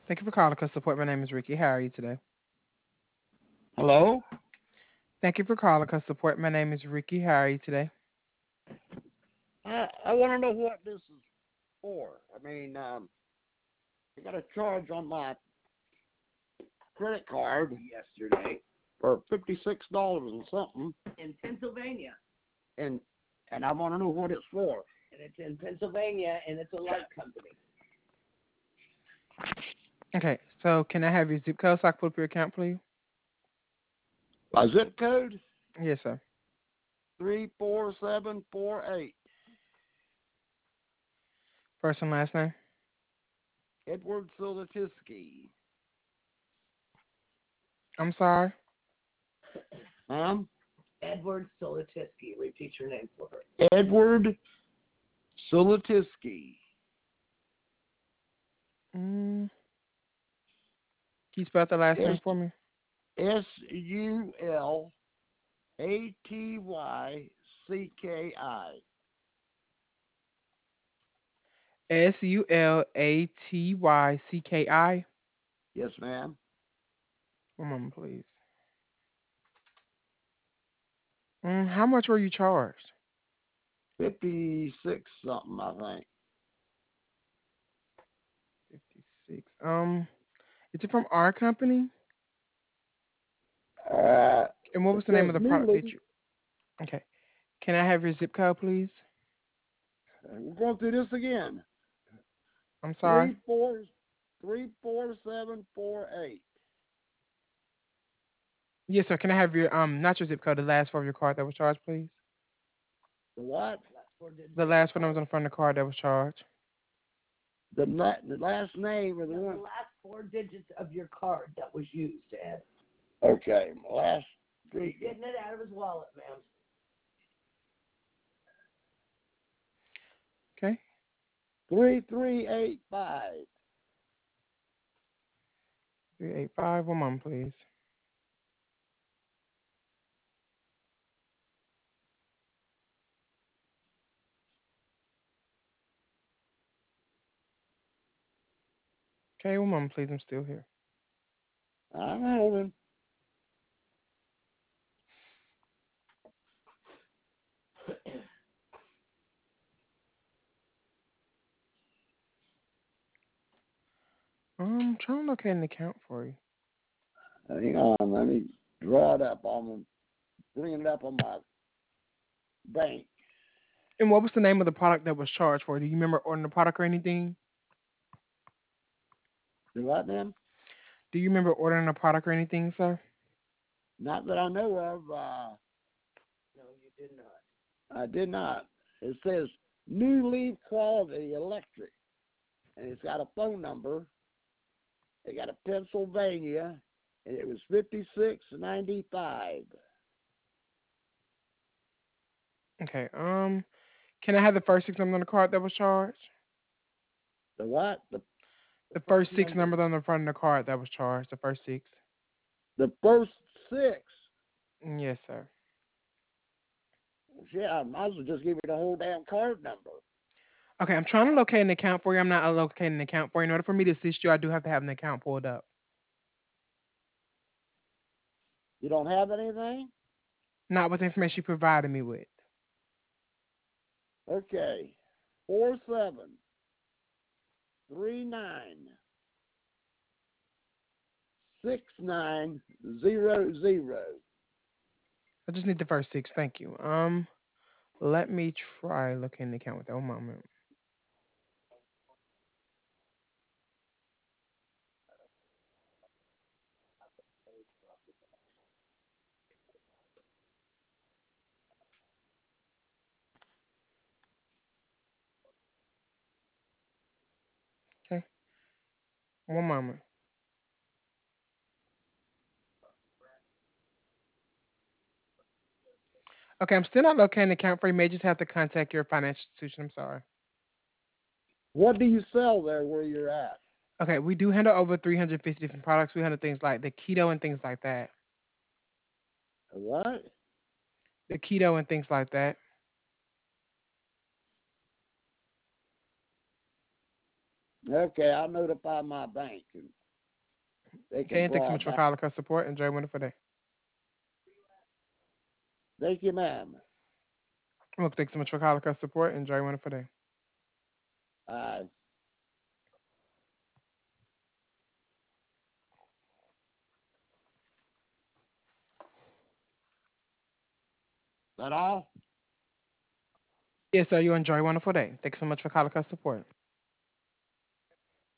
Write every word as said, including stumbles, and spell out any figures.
Thank you for calling Customer Support. My name is Ricky. How are you today? Hello? Thank you for calling Customer Support. My name is Ricky. How are you today? I, I want to know what this is for. I mean, um, I got a charge on my credit card yesterday for fifty-six dollars and something, in Pennsylvania, and and I want to know what it's for. and it's in Pennsylvania, and it's a light company. Okay, so can I have your zip code so I can pull up your account, please? My zip code Yes, sir. three four seven four eight. First and last name. Edward Solatiski. I'm sorry. Ma'am? Edward Solatiski. Repeat your name for her. Edward Solatiski. Mm, can you spell out the last S name for me? S U L A T Y C K I. S U L A T Y C K I. Yes, ma'am. One moment, please. Mm, how much were you charged? fifty-six something, I think. fifty-six. Um, is it from our company? Uh, And what it was the name says of the product newly. that you? Okay. Can I have your zip code, please? We're going through this again. I'm sorry. Three four three four seven four eight. Yes, sir. Can I have your um not your zip code, the last four of your card that was charged, please? The what? Last four digits The of your last one that was card. on the front of the card that was charged. The la- the last name of the No, the one. last four digits of your card that was used, Ed. Okay, last He's three. getting it out of his wallet, ma'am. Okay. Three three eight five. Three eight five. One moment, please. Okay, one moment, please. I'm still here. I'm holding. Um, trying to locate an account for you. Hang on, let me draw it up on bring it up on my bank. And what was the name of the product that was charged for? Do you remember ordering the product or anything? Do what then? Do you remember ordering a product or anything, sir? Not that I know of. Uh, No, you did not. I did not. It says New Leaf Quality Electric, and it's got a phone number. They got a Pennsylvania, and it was fifty-six ninety-five. Okay. Um, can I have the first six numbers on the card that was charged? The what? The The The first first six number. numbers on the front of the card that was charged. The first six. the first six. Mm, yes, sir. Yeah, I might as well just give you the whole damn card number. Okay, I'm trying to locate an account for you. I'm not locating an account for you. In order for me to assist you, I do have to have an account pulled up. You don't have anything? Not with the information you provided me with. Okay. Four seven three nine six nine zero zero. I just need the first six. Thank you. Um, let me try looking the account with that. One moment. Okay, one moment. Okay, I'm still not locating the account for you. May just have to contact your financial institution. I'm sorry. What do you sell there where you're at? Okay, we do handle over three hundred fifty different products. We handle things like the keto and things like that. What? The keto and things like that. Okay, I'll notify my bank and they Okay, can and thanks so draw much for back. calling us support. Enjoy a wonderful day. Thank you, ma'am. Well, thanks so much for calling us support. Enjoy a wonderful day. Uh, that all? Yes, sir. You enjoy a wonderful day. Thanks so much for calling us support.